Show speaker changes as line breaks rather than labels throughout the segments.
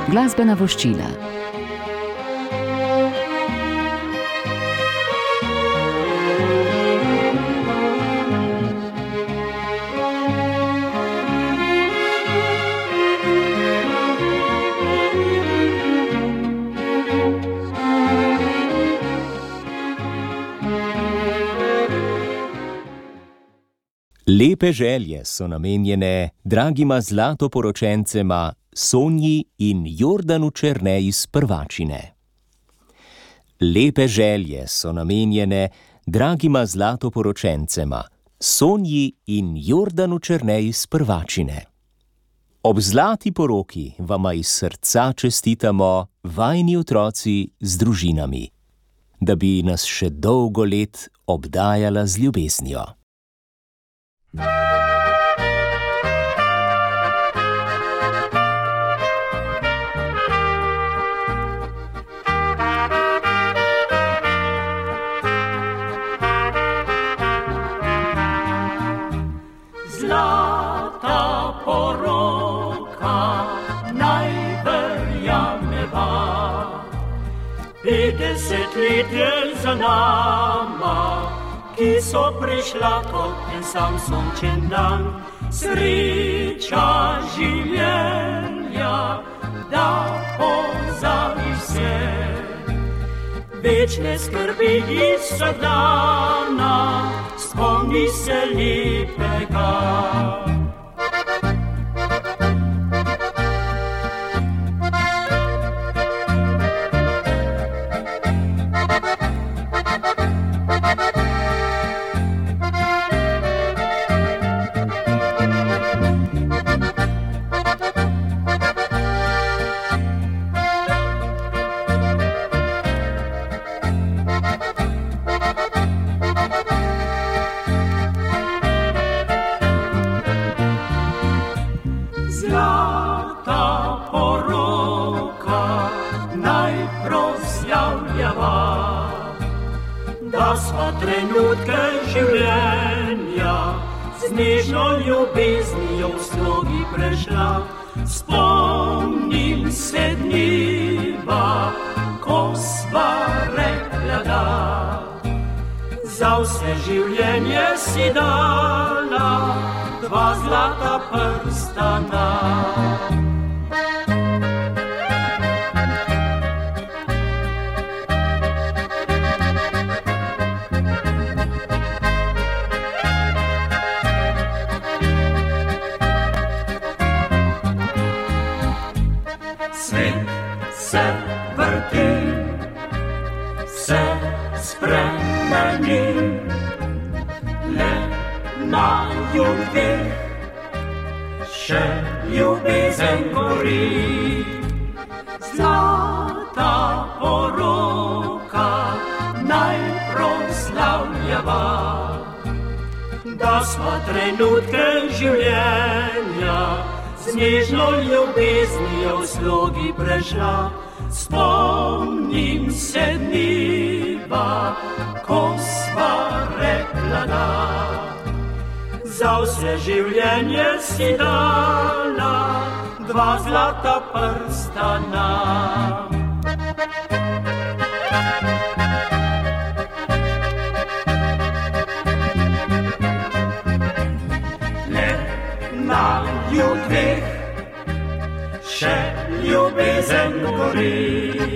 Glasbena voščila.
Lepe želje so namenjene dragima zlatoporočencema Sonji in Jordanu Černe iz Prvačine. Lepe želje so namenjene dragima zlatoporočencema Sonji in Jordanu Černe iz Prvačine. Ob zlati poroki vama iz srca čestitamo, vajini otroci z družinami, da bi nas še dolgo let obdajala z ljubeznijo.
Zlata poroka naj verjameva, 50 let je za nama, ki so prišla kot en sam sončen dan. Sreča življenja, da pozabi vse, večne skrbi iz vsakdana, spomni se lepega. Zlata poroka naj proslavljava, da sva trenutke življenja z nežno ljubeznijo v slogi prešla. Spomnim se dneva, ko sva rekla da, za vse življenje si dala dva zlata prstana. Svet se vrti, se spremeni, le naju dveh še ljubezen gori. Zlata poroka naj proslavljava, da sva trenutke življenja z nežno ljubeznijo v slogi prešla. Spomnim se dneva, ko sva rekla da, za vse življenje si dala dva zlata prstana. Le naju dveh še ljubezen gori.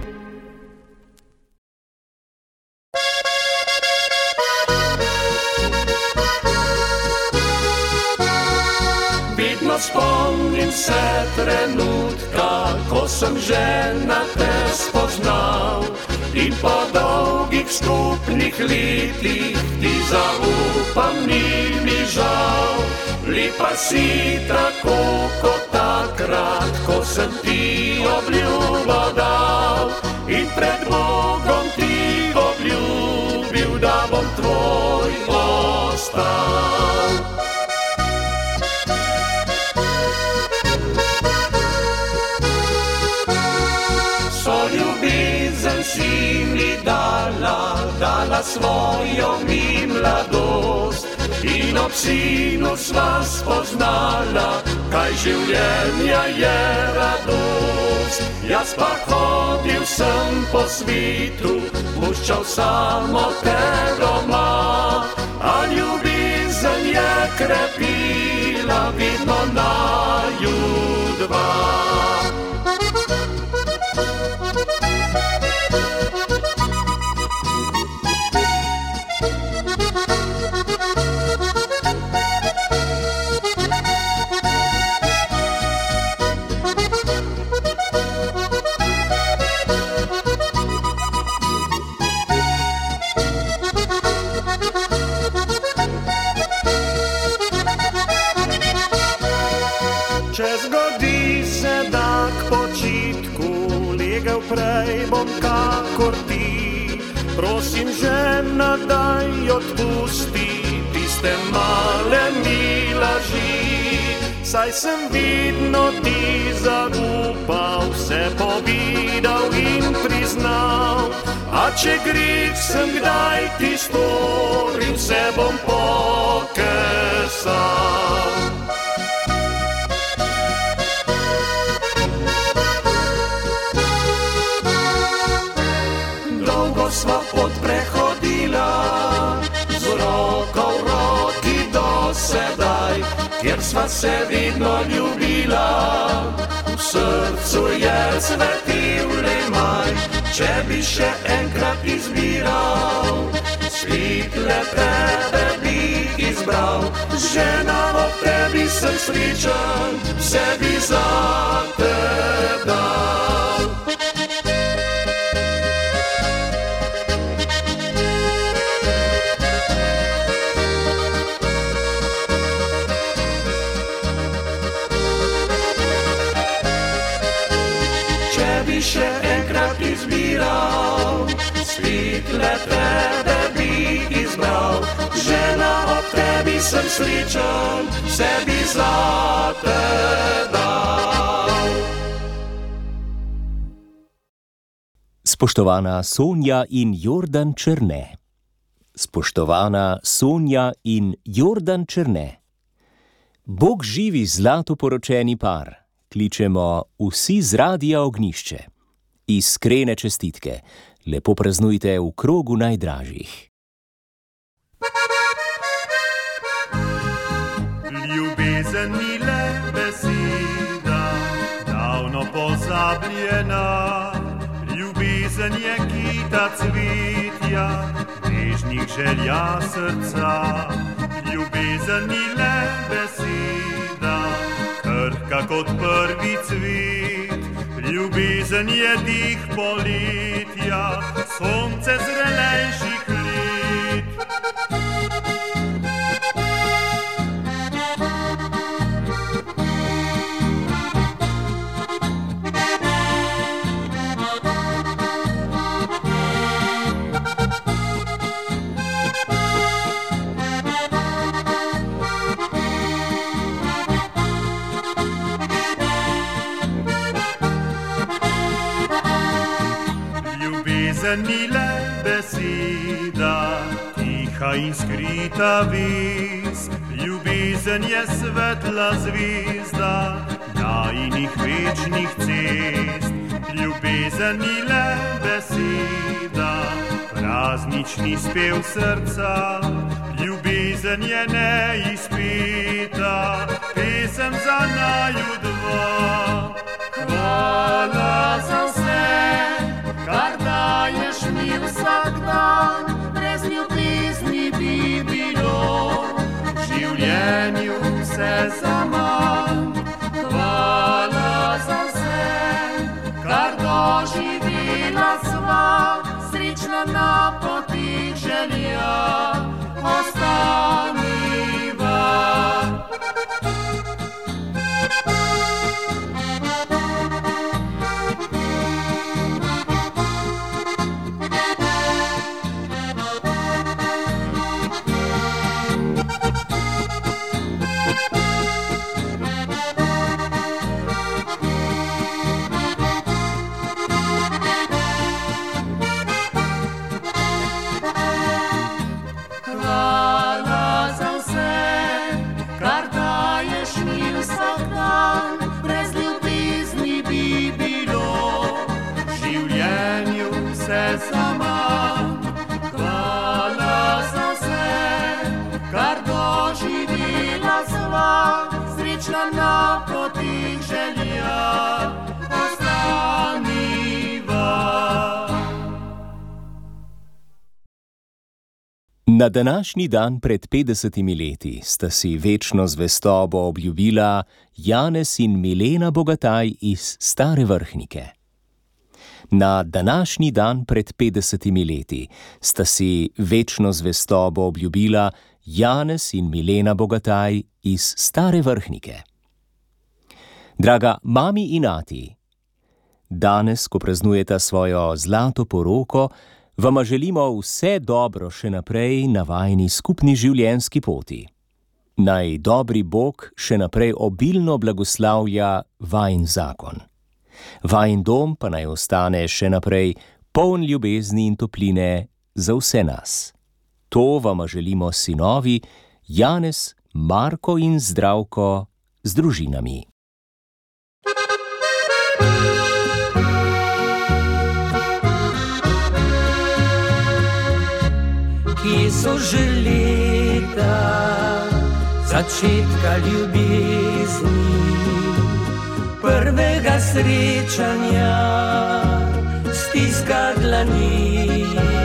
Spomnim se trenutka, ko sem žena te spoznal, in po dolgih skupnih letih ti zaupam, ni mi žal. Lepa si tako kot takrat, ko sem ti obljubo dal, in pred Bogom ti obljubil, da bom tvoj ostal. Si mi dala svojo mi mladost, in ob sinu sva spoznala, kaj življenja je radost. Jaz pa hodil sem po svitu, puščal samo te doma, a ljubezen je krepila vidno naju dva. Če zgodi se, da k počitku legel prej bom kakor ti, prosim žena, daj odpusti tiste male mi laži. Saj sem vidno ti zaupal, vse povedal in priznal, a če greh sem kdaj ti storil, se bom pokesal. Sva pot prehodila, z roko v roki do sedaj, kjer sva se vidno ljubila. V srcu je svetil le maj, če bi še enkrat izbiral, svitle tebe bi izbral. Žena, ob tebi sem srečen, vse bi za te dal. Še enkrat izbiral, svitle tebe bi izbral. Žena, ob tebi sem srečen, vse bi za te dal.
Spoštovana Sonja in Jordan Černe. Spoštovana Sonja in Jordan Černe. Bog živi zlatoporočeni par. Kličemo vsi z Radia Ognjišče. Iskrene čestitke. Lepo praznujte v krogu najdražjih.
Ljubezen ni le beseda, davno pozabljena. Ljubezen je kita cvetja, nežnih želja srca. Ljubezen ni le beseda, krhka kot prvi cvet. Ljubezen je dih poletja, sonce zrelejših let. Ljubezen ni le beseda, tiha in skrita vez. Ljubezen je svetla zvezda najinih večnih cest. Ljubezen ni le beseda, praznični spev srca. Ljubezen je neizpeta, pesem za naju dva. Hvala za vse, kar daješ mi vsak dan, brez ljubezni bi bilo v življenju vse zaman. Hvala za vse, kar doživela sva, srečna na poti želja ostaniva. živela sva, srečna na poti želja ostaniva.
Na današnji dan pred 50 leti sta si večno zvestobo obljubila Janez in Milena Bogataj iz Stare Vrhnike. Na današnji dan pred 50 leti sta si večno zvestobo obljubila Janez in Milena Bogataj iz Stare Vrhnike. Draga mami in ati, danes, ko praznujeta svojo zlato poroko, vama želimo vse dobro še naprej na vajini skupni življenjski poti. Naj dobri Bog še naprej obilno blagoslavlja vajin zakon. Vajin dom pa naj ostane še naprej poln ljubezni in topline za vse nas. To vama želimo sinovi Janez, Marko in Zdravko z družinami.
Kje so že leta začetka ljubezni, prvega srečanja, stiska dlani,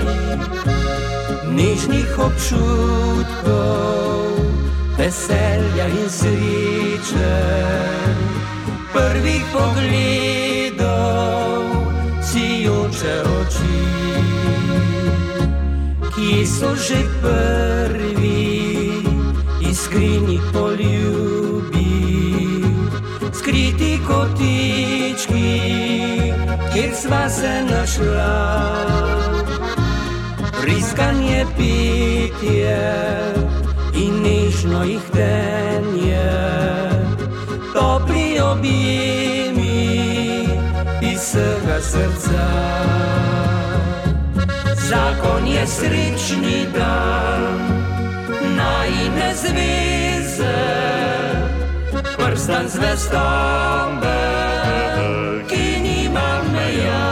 nežnih občutkov, veselja in sreče, prvih pogledov, sijoče oči. Kje so že prvi iskreni poljubi, skriti kotički, kjer sva se našla, priskanje pitje in nežno ihtenje, topli objemi iz vsega srca. Zakon je srečni dan, najine zveze, prstan zvestobe, ki nima meja.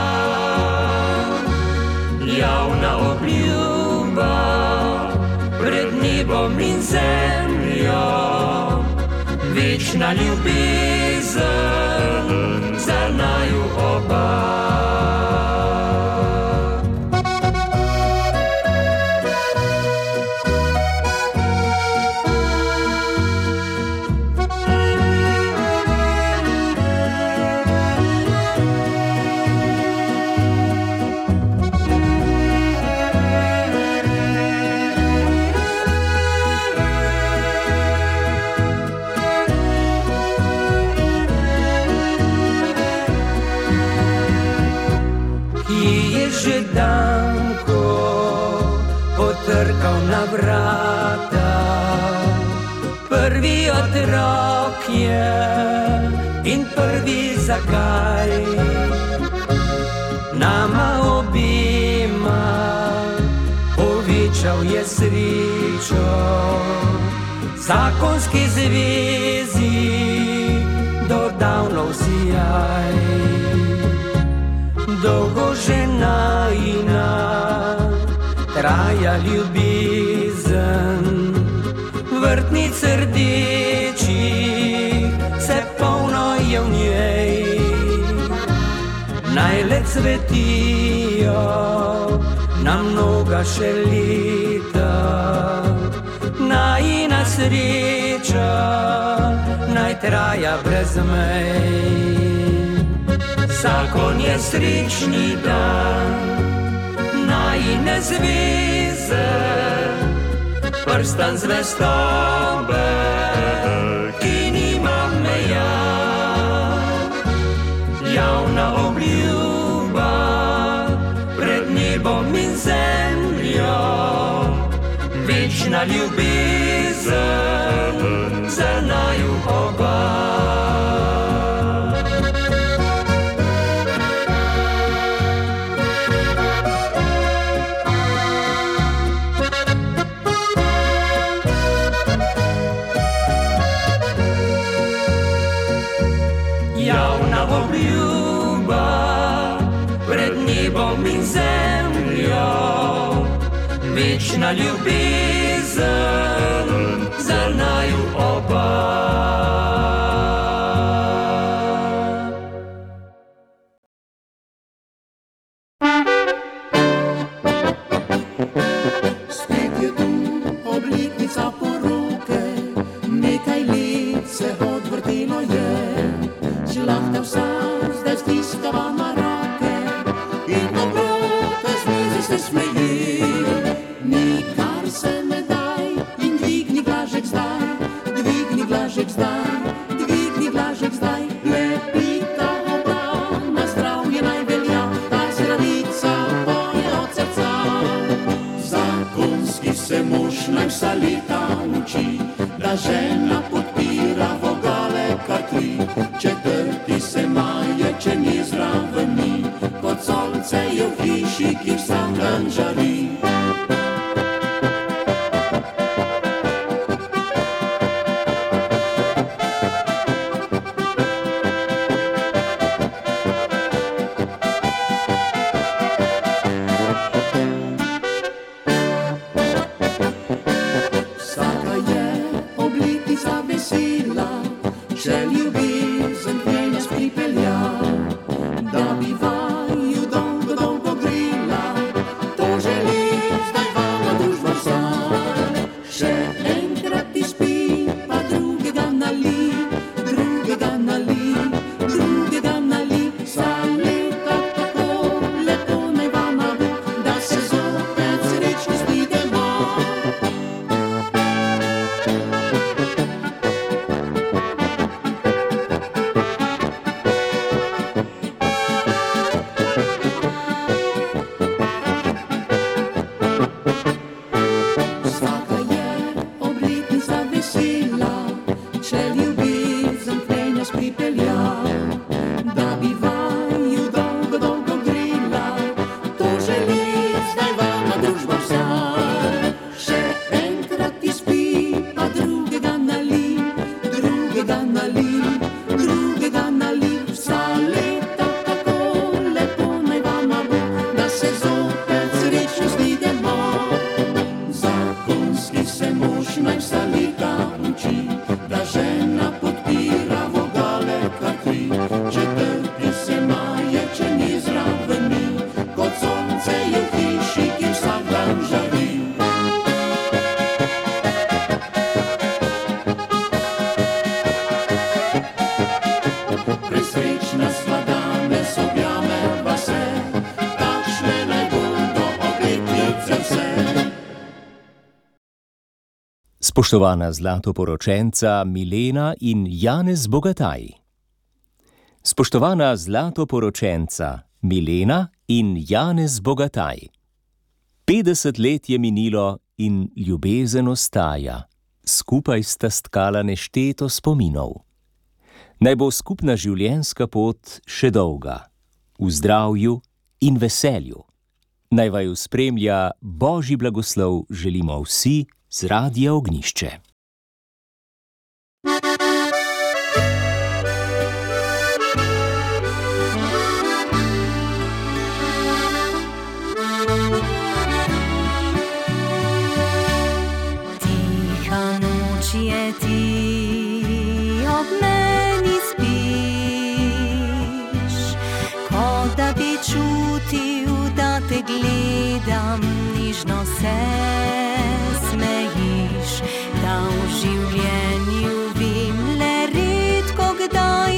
Javna obljuba pred nebom in zemljo, večna ljubezen za naju oba. Že dan, ko potrkal na vrata, prvi otrok je in prvi zakaj. Nama obima povečal je srečo, zakonski zvezi dodal nov sijaj. Dolgo že najina traja ljubezen, vrtnic rdečih se polno je v njej. Naj le cvetijo na mnoga še leta, najina sreča naj traja brez mej. Zakon je srečni dan, najine zveze, prstan zvestobe, ki nima meja. Javna obljuba pred nebom in zemljo, večna ljubezen za naju oba. Obljuba pred nebom in zemljo, večna ljubezen za
blažek zdaj, dvigni blažek zdaj, lepita oba, na zdravje naj velja, ta zdravica poje od srca. Zakonski se mož naj vsa leta uči, da žena podpira vogale kar tri, četrti se maje, če ni zraven ni, kot sonce je v hiši, ki vsak dan žari.
Spoštovana zlatoporočenca Milena in Janez Bogataj. Spoštovana zlatoporočenca Milena in Janez Bogataj. 50 let je minilo in ljubezen ostaja. Skupaj sta stkala nešteto spominov. Naj bo skupna življenjska pot še dolga, v zdravju in veselju. Naj vaju spremlja Božji blagoslov želimo vsi z Radia Ognjišče.
Tiha noč je ti, ob meni spiš, kot da bi čutil, da te gledam, nižno se smejiš, da v življenju vim le redko kdaj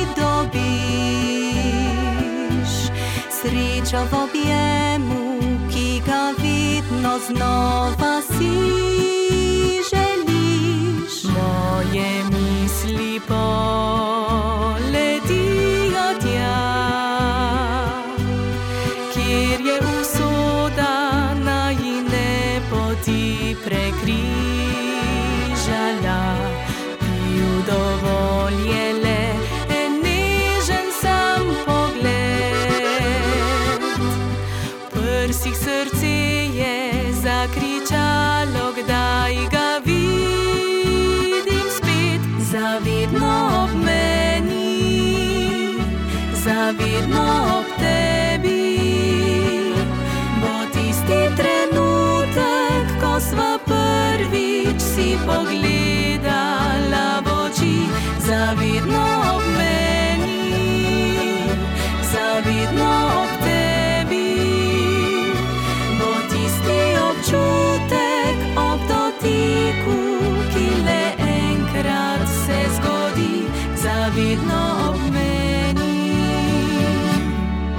dobiš. Sreča v objemu, ki ga vedno znova si želiš. Moje misli poletijo tja, kjer je usoda najine poti prekrižala. Bil dovolj je le en nežen sam pogled. V prsih srce je zakričalo, kdaj ga vidim spet. Zavedno ob meni, zavedno ob tebi, bo tisti trenutek, ko sva prvič si pogledala v oči. Zavedno ob meni, zavedno ob tebi, bo tisti občutek ob dotiku, ki le enkrat se zgodi. Zavedno ob meni.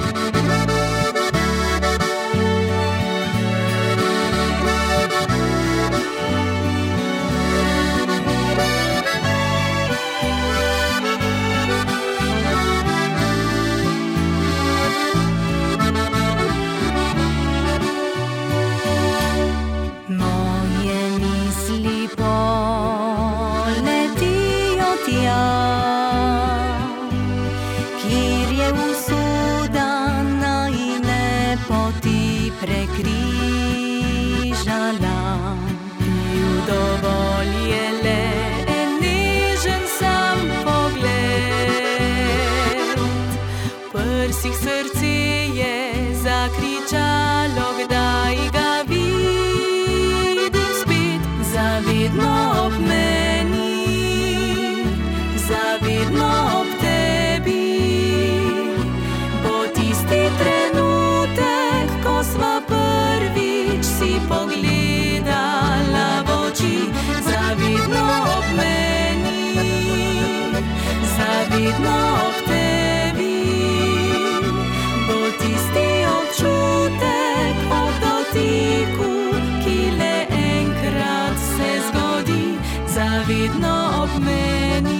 zavidno ob tebi, bo tisti občutek ob dotiku, ki le enkrat se zgodi, zavidno ob meni.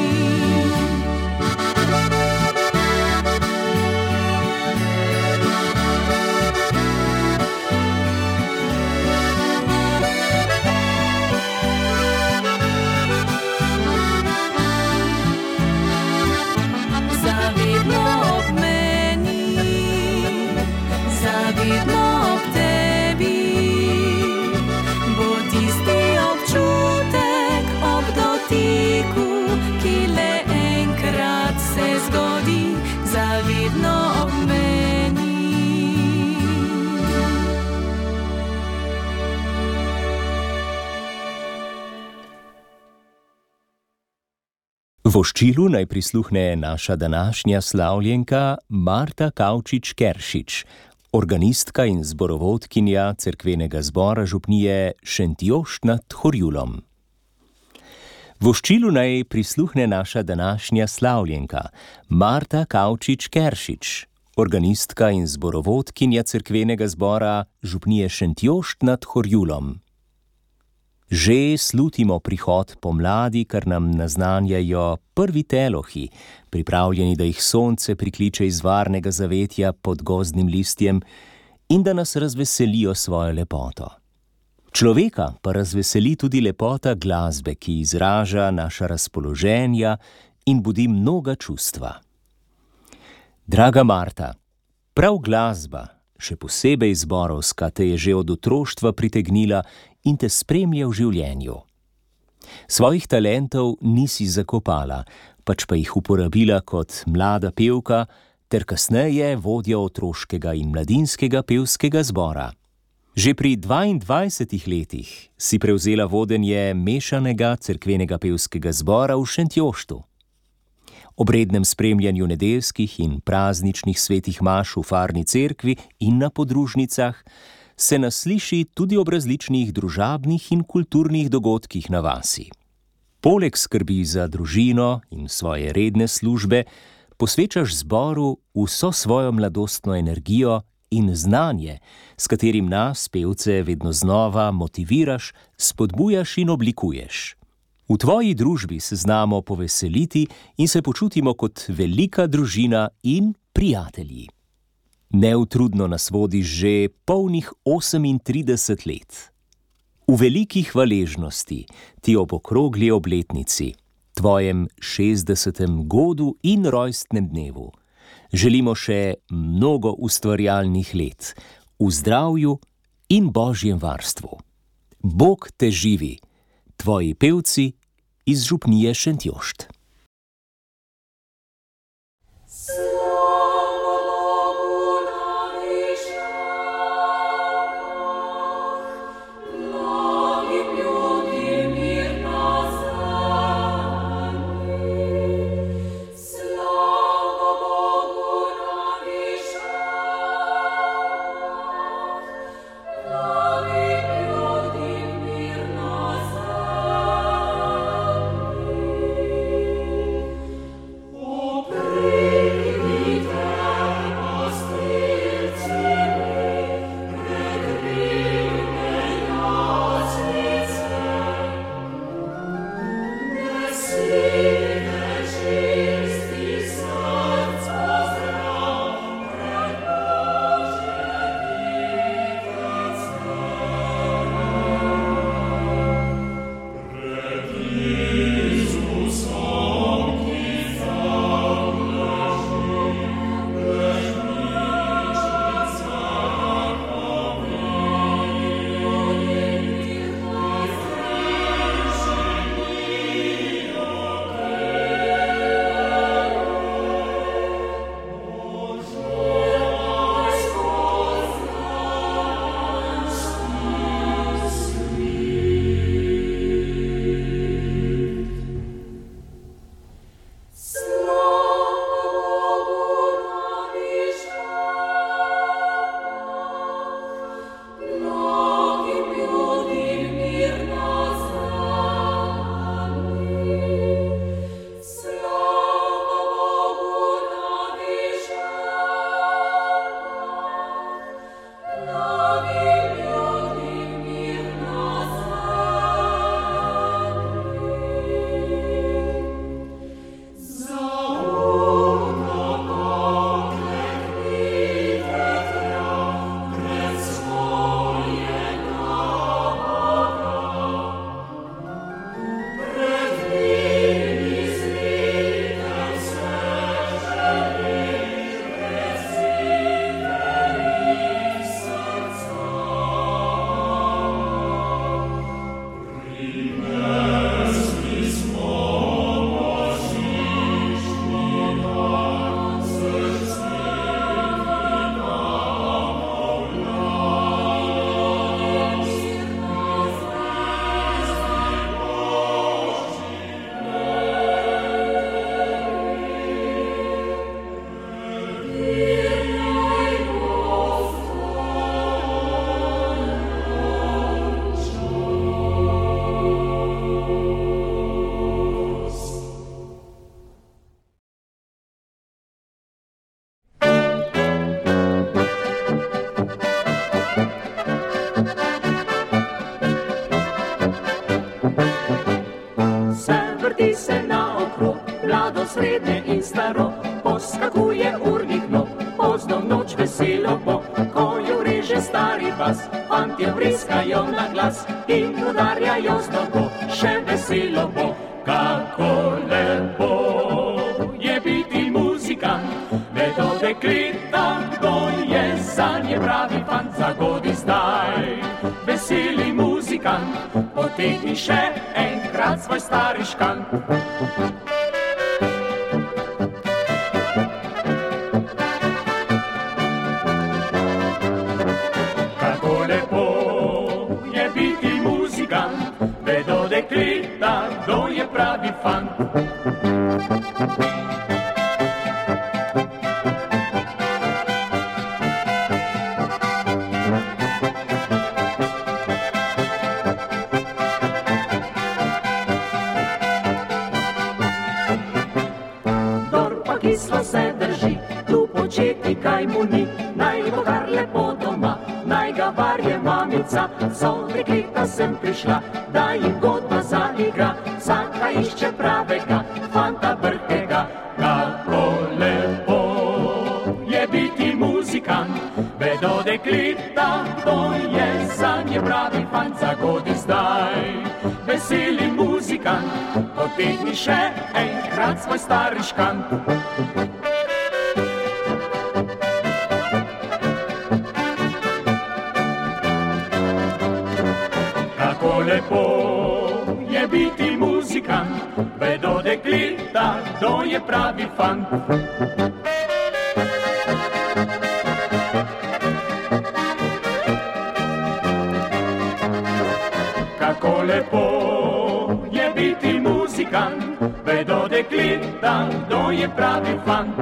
Zavidno ob tebi, bo tisti občutek ob dotiku, ki le enkrat se zgodi, zavidno ob meni.
Voščilu naj prisluhne naša današnja slavljenka Marta Kavčič-Keršič, organistka in zborovodkinja cerkvenega zbora župnije Šentjošt nad Horjulom. Voščilu naj prisluhne naša današnja slavljenka Marta Kavčič-Keršič, organistka in zborovodkinja cerkvenega zbora župnije Šentjošt nad Horjulom. Že slutimo prihod pomladi, kar nam naznanjajo prvi telohi, pripravljeni, da jih sonce prikliče iz varnega zavetja pod gozdnim listjem in da nas razveselijo svojo lepoto. Človeka pa razveseli tudi lepota glasbe, ki izraža naša razpoloženja in budi mnoga čustva. Draga Marta, prav glasba, še posebej zborovska, te je že od otroštva pritegnila in te spremlja v življenju. Svojih talentov nisi zakopala, pač pa jih uporabila kot mlada pevka ter kasneje vodja otroškega in mladinskega pevskega zbora. Že pri 22 letih si prevzela vodenje mešanega cerkvenega pevskega zbora v Šentjoštu. Ob rednem spremljanju nedeljskih in prazničnih svetih maš v farni cerkvi in na podružnicah se nas sliši tudi ob različnih družabnih in kulturnih dogodkih na vasi. Poleg skrbi za družino in svoje redne službe, posvečaš zboru vso svojo mladostno energijo in znanje, s katerim nas, pevce, vedno znova motiviraš, spodbujaš in oblikuješ. V tvoji družbi se znamo poveseliti in se počutimo kot velika družina in prijatelji. Neutrudno nas vodiš že polnih 38 let. V veliki hvaležnosti ti ob okrogli obletnici, tvojem 60. godu in rojstnem dnevu, želimo še mnogo ustvarjalnih let, v zdravju in božjem varstvu. Bog te živi, tvoji pevci iz župnije Šentjošt.
vrti se naokrog, mlado, srednje in staro, poskakuje urnik nov, pozno v noč veselo bo, ko jo reže stari bas, fantje vriskajo na glas in udarjajo z nogo, še veselo bo. Kako lepo je biti muzikant, vedo dekleta, kdo je zanje pravi fant, zagodi zdaj. Veseli muzikant, potegni še enkrat svoj stari škant. Kako lepo je biti muzikant, vedo dekleta, kdo je pravi fant. Kislo se drži, tu početi kaj mu ni, naj bo kar lepo doma, naj ga varje mamica, so dekleta sem prišla, da jim godba zaigra, vsaka išče pravega, fanta brhkega. Kako lepo je biti muzikant, vedo dekleta, kdo je zanje pravi fant, zagodi zdaj. Veseli muzikant, potegni še enkrat svoj stari škant. Kako lepo je biti muzikant, vedo dekleta, kdo je pravi fant. Kako lepo je biti muzikant, vedo dekleta, kdo je pravi fant.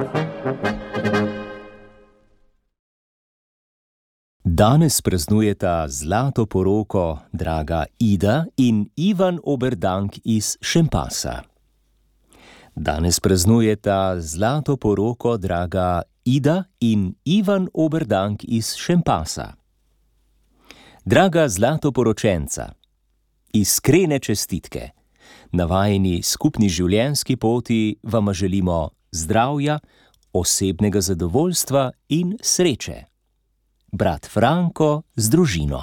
Danes praznujeta zlato poroko draga Ida in Ivan Oberdank iz Šempasa. Danes praznujeta zlato poroko draga Ida in Ivan Oberdank iz Šempasa. Draga zlatoporočenca, iskrene čestitke. Na vajini skupni življenjski poti vama želimo zdravja, osebnega zadovoljstva in sreče. Brat Franko z družino.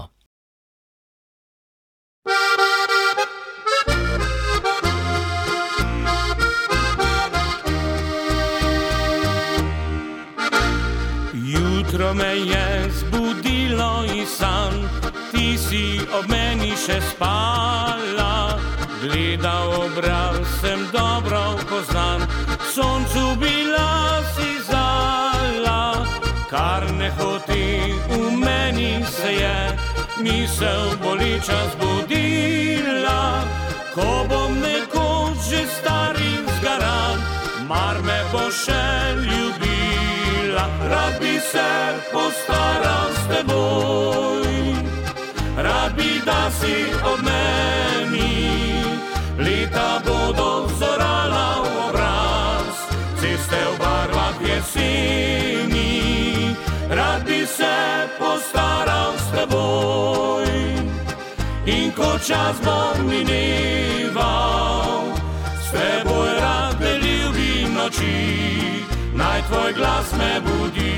Jutro me je zbudilo iz san, ti si ob meni še spala. Gledal obraz sem dobro poznan, soncu bila si zala. Kar ne hoti v meni se je, misel boleča zbudila. Ko bom nekoč že star in zgaran, mar me bo še ljubila. Rad bi se postaral s teboj, rad bi, da si ob meni. Leta bodo vzorala v obraz, ceste v barvah jeseni. Rad bi se postaral s teboj in ko čas bo mineval, s teboj rad delil bi noči, naj tvoj glas me budi.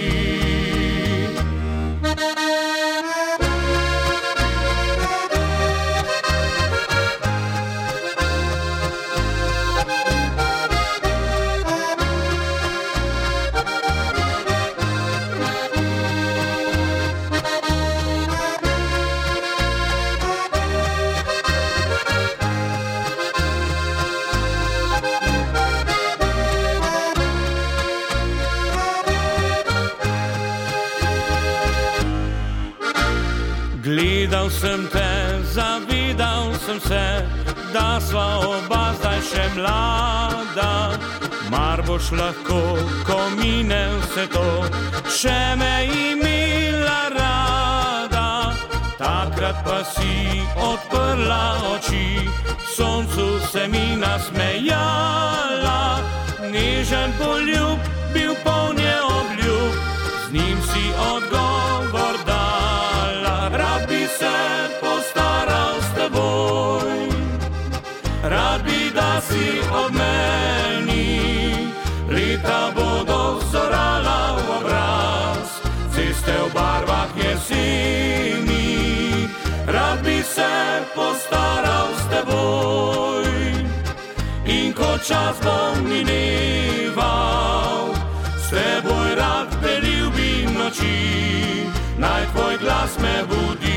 Gledal sem te, zavedal sem se, da sva oba zdaj še mlada. Mar boš lahko, ko mine vse to, še me imela rada. Takrat pa si odprla oči, soncu se mi nasmejala. Nežen poljub, bil polnje obljub, z njim si odgovor dala. Rad bi se postaral s teboj, rad bi, da si ob meni. Leta bodo vzorala v obraz, ceste v barvah jeseni. Rad bi se postaral s teboj in ko čas bom mineval, s teboj rad delil bi noči, naj tvoj glas me budi.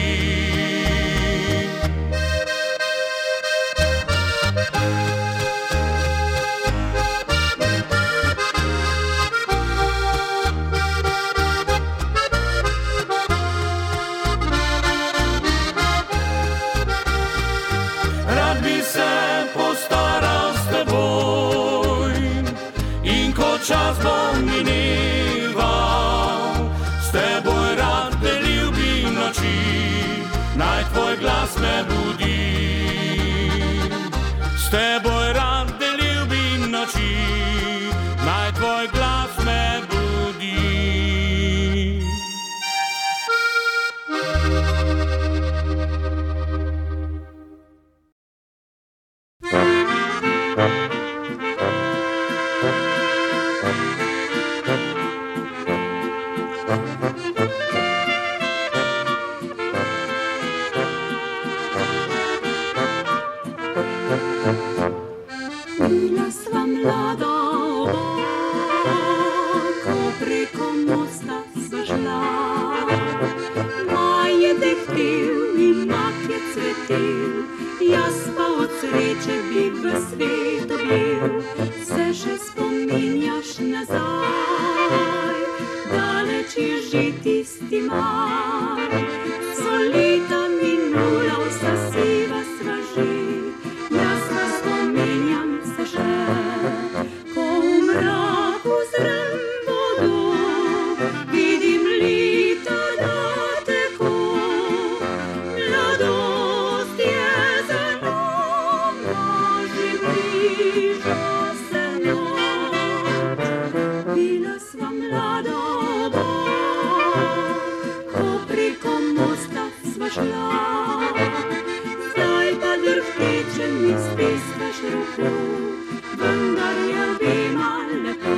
Rad bi se postaral s teboj in ko čas bom mineval, s teboj rad delil bi noči, naj tvoj glas me budi. S teboj rad delil bi noči, naj tvoj glas me budi.
Bila sva mlada oba, ko preko mosta sva šla. Maj je dehtel in mak je cvetel, jaz pa od sreče bi v svetu bil. Se še spominjaš nazaj, daleč je že tisti maj. So leta minula, vsa siva sva že, jaz pa spominjam se še, ko v mraku zrem vodo, vidim leta da teko. Mladost je za nama, že bliža se noč. Bila sva mlada oba, ko preko mosta sva šla. Zdaj pa drhteče mi stiskaš roko, vendar je obema lepo.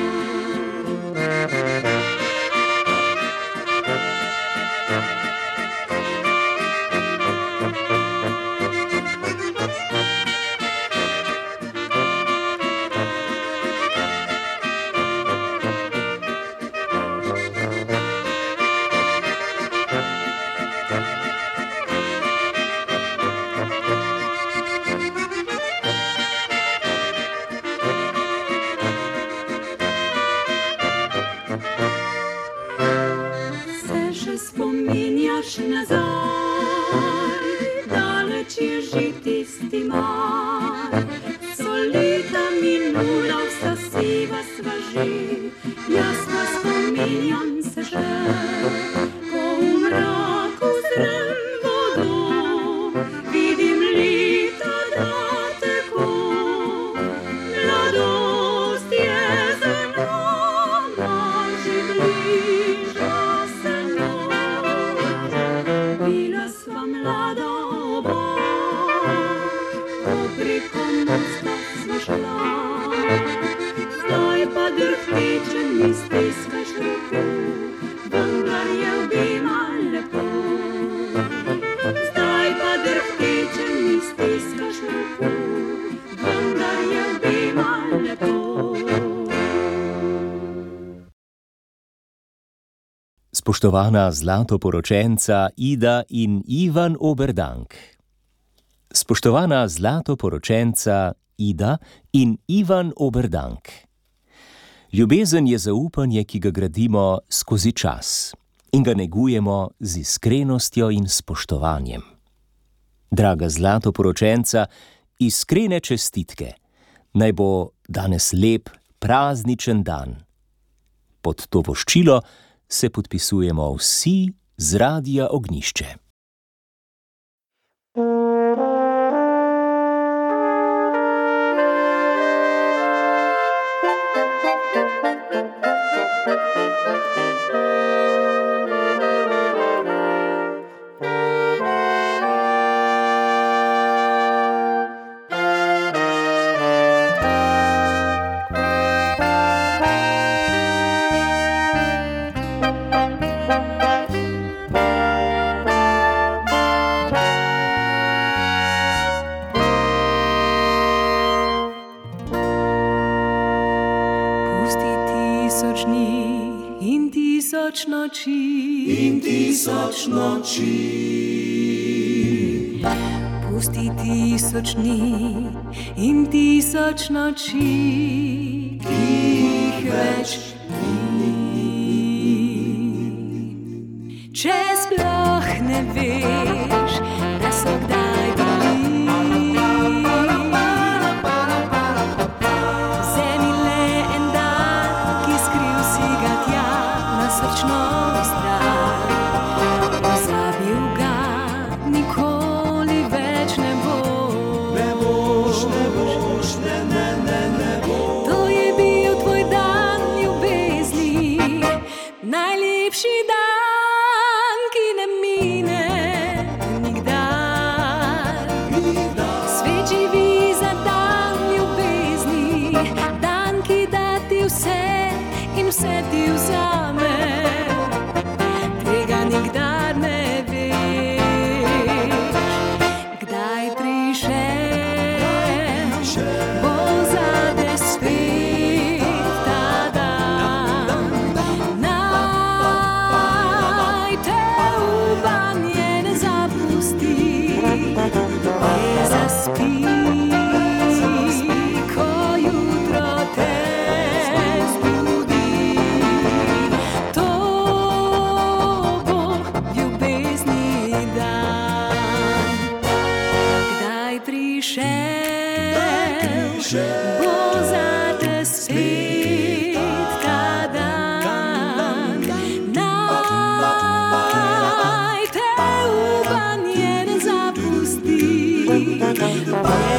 Se še spominjaš nazaj, daleč je že tisti maj. So leta minula, vsa siva sva že, jaz pa spominjam se še, ko v mraku zrem vodo, vidim leta da teko. Mladost je za nama, že bliža se noč. Bila sva mlada oba, ko preko mosta sva šla. Zdaj pa drhteče mi stiskaš roko, vendar je obema lepo. Zdaj pa drhteče mi stiskaš roko, vendar je obema lepo.
Spoštovana zlatoporočenca Ida in Ivan Oberdank. Spoštovana zlatoporočenca Ida in Ivan Oberdank. Ljubezen je zaupanje, ki ga gradimo skozi čas in ga negujemo z iskrenostjo in spoštovanjem. Draga zlatoporočenca, iskrene čestitke. Naj bo danes lep, prazničen dan. Pod to voščilo se podpisujemo vsi z Radia Ognjišče.
tisoč dni in tisoč noči. Pusti tisoč dni in tisoč noči, ki jih več ni. Če sploh ne veš, da so kdaj bili v zemlji le en dan, ki skril si ga tja na srčno stran. Pozabil ga nikoli več ne boš. To je bil tvoj dan ljubezni, najlepši dan, ki ne mine nikdar. Svet živi za dan ljubezni, dan, ki da ti vse in vse ti vzame. Tega nikdar ne veš, kdaj prišel bo zate spet ta dan. Naj te upanje ne zapusti, ne zaspi, ko jutro te zbudi. To bo ljubezni dan. Kdaj prišel bo zate spet ta dan. Naj te upanje ne zapusti,